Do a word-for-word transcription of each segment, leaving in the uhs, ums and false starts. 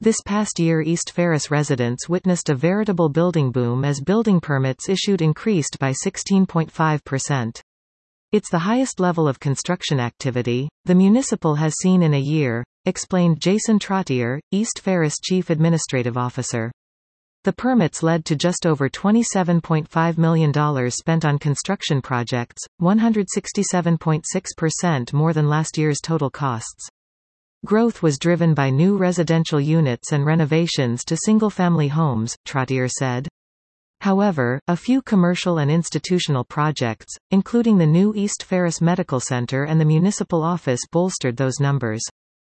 This past year East Ferris residents witnessed a veritable building boom as building permits issued increased by sixteen point five percent. It's the highest level of construction activity the municipal has seen in a year, explained Jason Trottier, East Ferris Chief Administrative Officer. The permits led to just over twenty-seven point five million dollars spent on construction projects, one hundred sixty-seven point six percent more than last year's total costs. Growth was driven by new residential units and renovations to single-family homes, Trottier said. However, a few commercial and institutional projects, including the new East Ferris Medical Center and the municipal office, bolstered those numbers.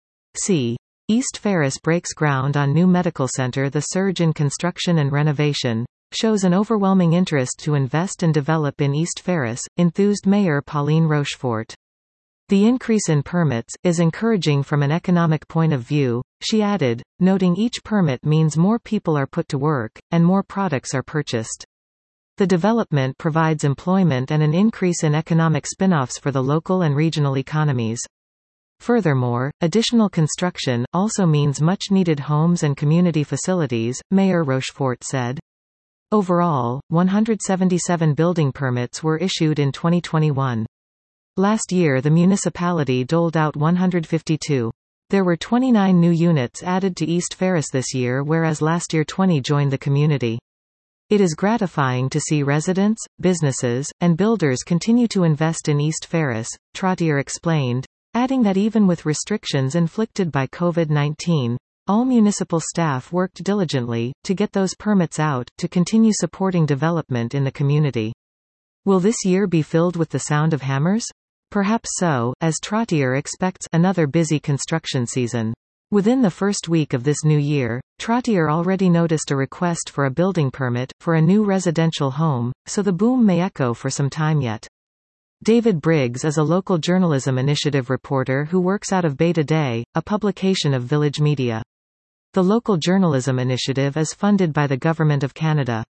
See. East Ferris breaks ground on new medical center. The surge in construction and renovation shows an overwhelming interest to invest and develop in East Ferris, enthused Mayor Pauline Rochefort. The increase in permits is encouraging from an economic point of view, she added, noting each permit means more people are put to work, and more products are purchased. The development provides employment and an increase in economic spin-offs for the local and regional economies. Furthermore, additional construction also means much-needed homes and community facilities, Mayor Rochefort said. Overall, one hundred seventy-seven building permits were issued in twenty twenty-one. Last year the municipality doled out one hundred fifty-two. There were twenty-nine new units added to East Ferris this year, whereas last year twenty joined the community. It is gratifying to see residents, businesses, and builders continue to invest in East Ferris, Trottier explained, adding that even with restrictions inflicted by COVID nineteen, all municipal staff worked diligently to get those permits out to continue supporting development in the community. Will this year be filled with the sound of hammers? Perhaps so, as Trottier expects another busy construction season. Within the first week of this new year, Trottier already noticed a request for a building permit for a new residential home, so the boom may echo for some time yet. David Briggs is a local journalism initiative reporter who works out of Beta Day, a publication of Village Media. The local journalism initiative is funded by the Government of Canada.